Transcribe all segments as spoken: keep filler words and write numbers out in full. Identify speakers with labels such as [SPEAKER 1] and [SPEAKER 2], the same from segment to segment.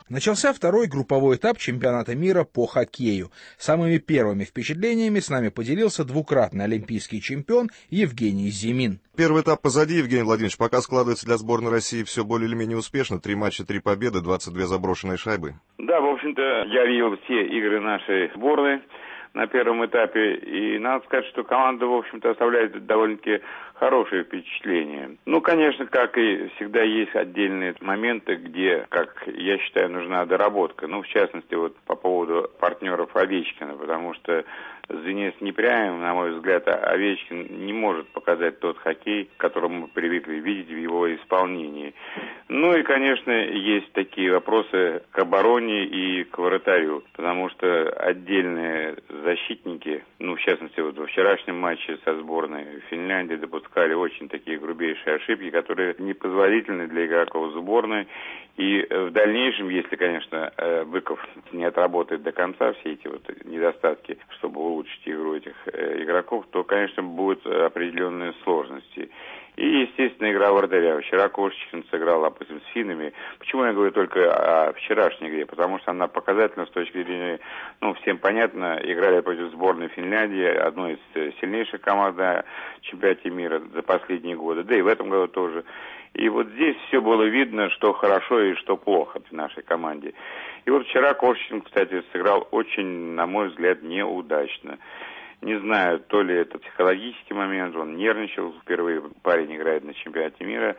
[SPEAKER 1] Начался второй групповой этап чемпионата мира по хоккею. Самыми первыми впечатлениями с нами поделился двукратный олимпийский чемпион Евгений Зимин.
[SPEAKER 2] Первый этап позади, Евгений Владимирович. Пока складывается для сборной России все более или менее успешно. Три матча, три победы, двадцать две заброшенные шайбы.
[SPEAKER 3] Да, в общем-то, я видел все игры нашей сборной на первом этапе, и надо сказать, что команда, в общем-то, оставляет довольно-таки хорошее впечатление. Ну, конечно, как и всегда, есть отдельные моменты, где, как я считаю, нужна доработка. Ну, в частности, вот по поводу партнеров Овечкина, потому что звеня с Непряевым, на мой взгляд, Овечкин не может показать тот хоккей, который мы привыкли видеть в его исполнении. Ну и, конечно, есть такие вопросы к обороне и к вратарю, потому что отдельные защитники, ну, в частности, вот во вчерашнем матче со сборной Финляндии допускали очень такие грубейшие ошибки, которые непозволительны для игроков сборной. И в дальнейшем, если, конечно, Быков не отработает до конца все эти вот недостатки, чтобы улучшить игру этих игроков, то, конечно, будут определенные сложности. И, естественно, игра вратаря. Вчера Кошечкин сыграл, допустим, с финнами. Почему я говорю только о вчерашней игре? Потому что она показательна с точки зрения, ну, всем понятно, играли против сборной Финляндии, одной из сильнейших команд на чемпионате мира за последние годы, да и в этом году тоже. И вот здесь все было видно, что хорошо и что плохо в нашей команде. И вот вчера Кошечкин, кстати, сыграл очень, на мой взгляд, неудачно. Не знаю, то ли это психологический момент, он нервничал, впервые парень играет на чемпионате мира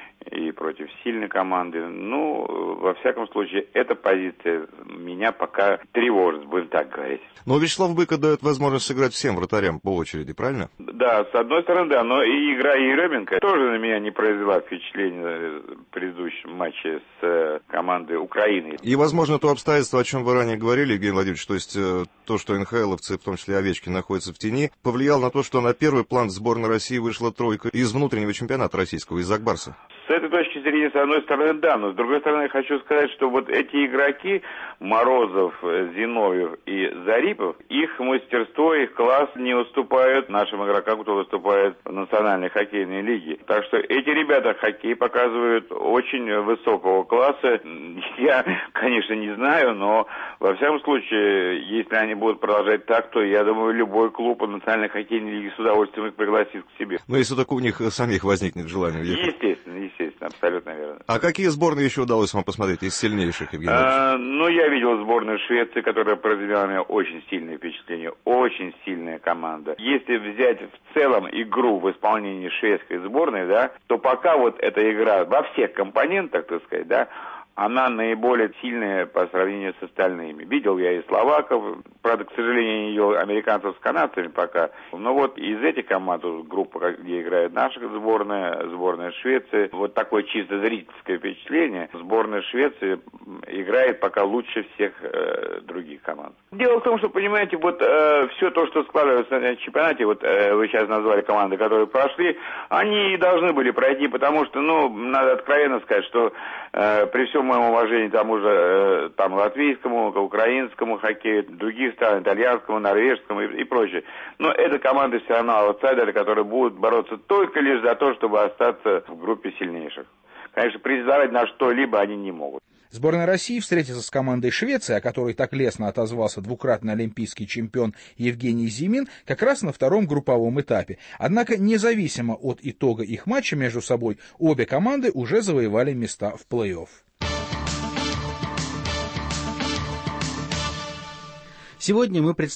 [SPEAKER 3] и против сильной команды. Ну, во всяком случае, эта позиция меня пока тревожит, будем так говорить.
[SPEAKER 2] Но Вячеслав Быков дает возможность сыграть всем вратарям по очереди, правильно?
[SPEAKER 3] Да, с одной стороны, да, но и игра Еременко тоже на меня не произвела впечатления в предыдущем матче с командой Украины.
[SPEAKER 2] И, возможно, то обстоятельство, о чем вы ранее говорили, Евгений Владимирович, то есть то, что эн ха эловцы, в том числе Овечкин, находятся в тени, повлияло на то, что на первый план сборной России вышла тройка из внутреннего чемпионата российского, из Акбарса.
[SPEAKER 3] С этой точки зрения, с одной стороны, да, но с другой стороны, я хочу сказать, что вот эти игроки, Морозов, Зиновьев и Зарипов, их мастерство, их класс не уступают нашим игрокам, кто выступает в национальной хоккейной лиге. Так что эти ребята хоккей показывают очень высокого класса. Я, конечно, не знаю, но во всяком случае, если они будут продолжать так, то, я думаю, любой клуб национальной хоккейной лиги с удовольствием их пригласит к себе.
[SPEAKER 2] Но если только у них самих возникнет желание уехать.
[SPEAKER 3] Естественно, естественно, абсолютно верно.
[SPEAKER 2] А какие сборные еще удалось вам посмотреть из сильнейших, Евгений
[SPEAKER 3] а, Ну, я видел сборную Швеции, которая произвела на меня очень сильное впечатление. Очень сильная команда. Если взять в целом игру в исполнении шведской сборной, да, то пока вот эта игра во всех компонентах, так сказать, да, она наиболее сильная по сравнению с остальными. Видел я и словаков, правда, к сожалению, не видел американцев с канадцами пока. Но вот из этих команд, группа, где играет наша сборная, сборная Швеции, вот такое чисто зрительское впечатление. Сборная Швеции играет пока лучше всех э, других команд. Дело в том, что, понимаете, вот э, все то, что складывается на чемпионате, вот э, вы сейчас назвали команды, которые прошли, они и должны были пройти, потому что, ну, надо откровенно сказать, что э, при всем моем уважении тому же э, там латвийскому, украинскому хоккею, других стран, итальянскому, норвежскому и, и прочее. Но это команды все равно аутсайдеры, которые будут бороться только лишь за то, чтобы остаться в группе сильнейших. Конечно, претендовать на что-либо они не могут.
[SPEAKER 1] Сборная России встретится с командой Швеции, о которой так лестно отозвался двукратный олимпийский чемпион Евгений Зимин, как раз на втором групповом этапе. Однако, независимо от итога их матча между собой, обе команды уже завоевали места в плей-офф.
[SPEAKER 4] Сегодня мы представляем